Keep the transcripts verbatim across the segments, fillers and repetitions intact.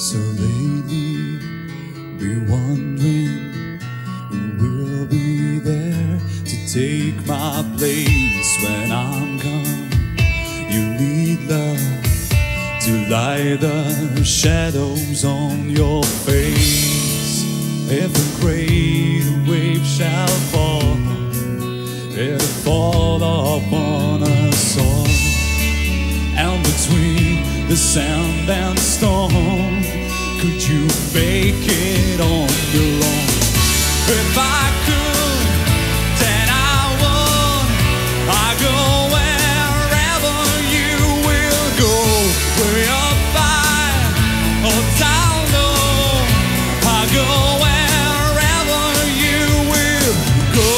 So lately, be wondering who will be there to take my place when I'm gone. You need love to light the shadows on your face. If a great wave shall fall, it'll fall upon us all. And between the sand and stone, could you make it on your own? If I could, then I would. I go wherever you will go, way up high or down low. I go wherever you will go.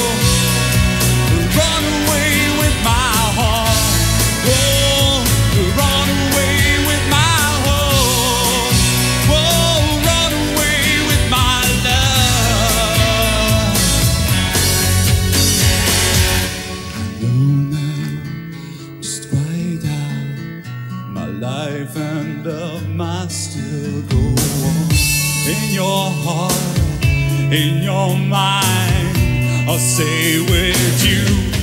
Run away with my heart. Oh, run away with my heart. Oh, run away with my love. I know now just right how my life and love might still go on. In your heart, in your mind, I'll stay with you.